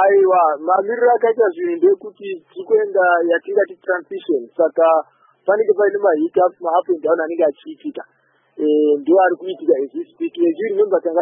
aiwa mamiriro akaita zvinhu ndekuti tikuenda yatingati transition saka panenge paine mahit up and down anenge achiitika ndio ari kuitika ezvispeak remember tanga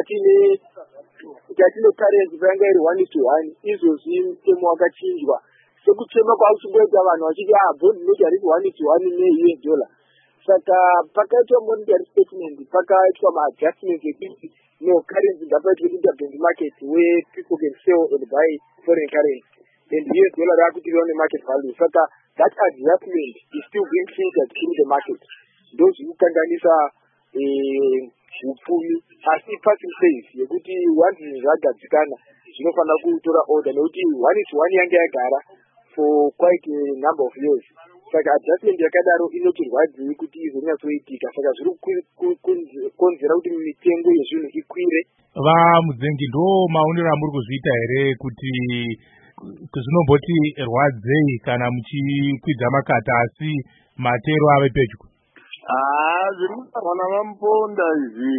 tine currency payanga iri 1:1 izvozvi mutemo wakachinjwa sekuchema kwakuchingoita vanhu vachiti bond note harisi 1:1 ne-US$. Saka pakaitwa monetary statement pakaitwa ma-adjustments ekuti no currency ngapaitwe interbank market where people can sell and buy foreign currency and US$ rakutirwa ne-market value. Saka that adjustment is still being filtered through the market. Those who kanganisa upfumi asi passing phase yekuti once zvagadzikana zvinofanira kutora order nekuti 1:1 yange yagara for quite a number of years. Saka adjustment yakadaro inotirwadzei kuti izonyatsoitika. Saka zviri konzera kuti mitengo yezvinhu ikwire. Vamudzengi ndo maonero amuri kuzviita here kuti zvinomboti rwadzei kana muchikwidza makata asi matero ave pedyo? Zviri kutaurwa navamuponda izvi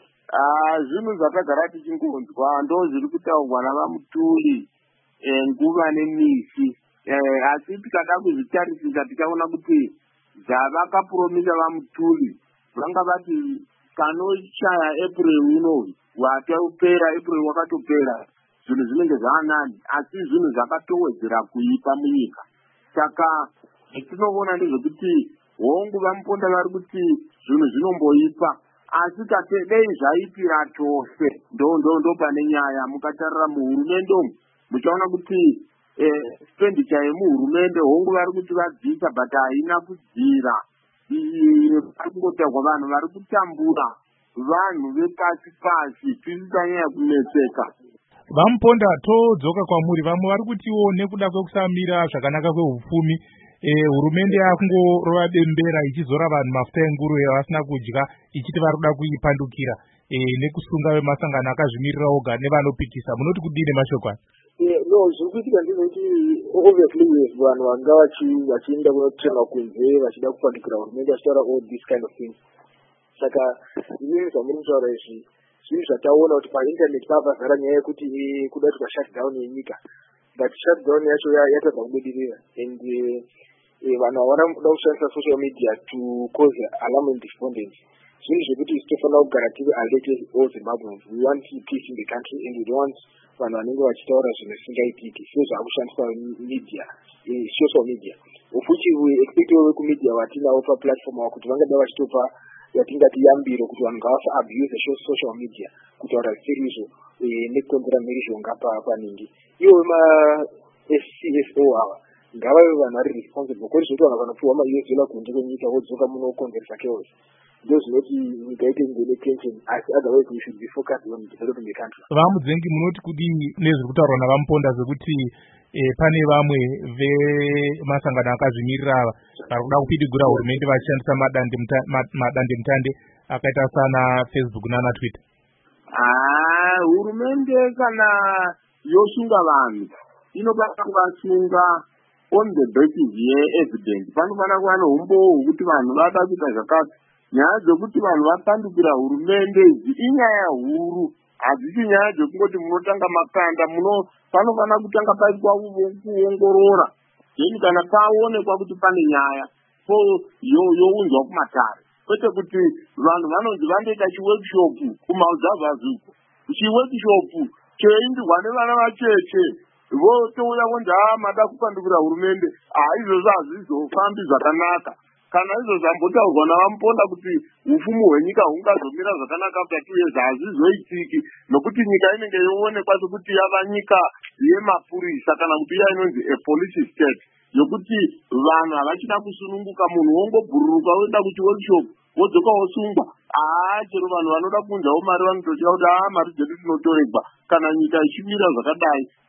zvinhu zvatagara tichingonzwa ndo zviri kutaurwa navamutuli nguva nemisi. Asi tikada kuzvitarisisa tikaona kuti zvavakapromisa vamutuli vanga vati kanoshaya April uno watopera, April wakatopera zvinhu zvinenge zvaanani, asi zvinhu zvakatowedzera kuipa munyika. Saka tinoona ndezvekuti hongu vamuponda vari kuti zvinhu zvinomboipa, asi dei zvaipira tose ndo pane nyaya. Mukatarira muhurumende umu muchaona kuti expenditure yemuhurumende hongu vari kuti vadzisa but haina kudzira. Vari kungotaurwa vanhu vari kutambura vanhu vepasi pasi tisisanyanya kunetseka. Vamuponda todzoka kwamuri, vamwe vari kutiwo nekuda kwekusamira zvakanaka kwehupfumi hurumende yakungorova bembera ichizora vanhu mafuta enguruve vasina kudya ichiti vari kuda kuipandukira nekusunga vemasangano akazvimirira oga nevanopikisa. Munoti kudini mashoko aya? No, zviri kuitika ndizvekuti obviously vanhu vanga vachienda kunotenga kunze vachida kupandukira hurumende vachitaura all this kind of things. Saka inini zvamuri kutaura izvi zvinhu zvataona kuti painternet pavazara nyaya yekuti kuda kuti shutdown yenyika, but shutdown yacho yatadza kubudirira and vanhu havana kuda kushandisa social media to cause alarm and despondence. Zvinhu zvekuti tinofanira kugara tiri alert all Zimbabweans. We want peace in the country and we don't want vanhu vanenge vachitaura zvinhu zvisingaitiki sio zvakushandiswa media, social media. Of which we expect vekumedia vatinawo paplatform avo kuti vangada vachitopa yatingati yambiro kuti vanhu ngavasa abuse social media kutaura zvisizvo nekukonzera mhirizhonga paningi. Ivo ma-SCSO ava ngavave vanhu vari responsible kwete zvekuti vanhu vanopiwa ma-US$ kunze kwenyika vodzoka muno kukonzeresa chaos. Ndo zvinoti nyika ite ngene tension, asi otherwise we should be focused on developing the country. Vamudzengi munoti kudini nezviri kutaurwa navamuponda zvekuti pane vamwe vemasangano akazvimirira ava vari kuda kupidigura hurumende vachishandisa madandemutande akaita sana Facebook nana Twitter? Hurumende kana yosunga vanhu inofanira kuvasunga on the basis ye-evidence. Panofanira kuva neumbowo hwekuti vanhu vada kuita zvakati. Nyaya dzekuti vanhu vapandukira hurumende idzi inyaya huru, hadzisi nyaya dzekungoti munotanga makanda. Panofanira kutanga paitwa kuongorora, then kana paonekwa kuti pane nyaya younzwa kumatare, kwete kuti vanhu vanonzi vandoita chiworkshop kumaudhavhazuko, chiworkshop cheindirwa nevana vacheche votouya vonzi mada kupandukira hurumende. Izvozvo hazvizofambi zvakanaka. Kana izvo zvambotaurwa navamuponda kuti upfumi hwenyika hungazomira zvakanaka after 2 years, hazvizoitiki nokuti nyika inenge yoonekwa sekuti yava nyika yemapurisa kana kuti iya inonzi a police state yokuti vanhu havachina kusununguka. Munhu wongobhururuka woenda kuti workshop wodzoka wosungwa. Chero vanhu vanoda kunzawo mari vanototyira kuti mari dzedu tinotoregwa kana nyika ichimira zvakadai.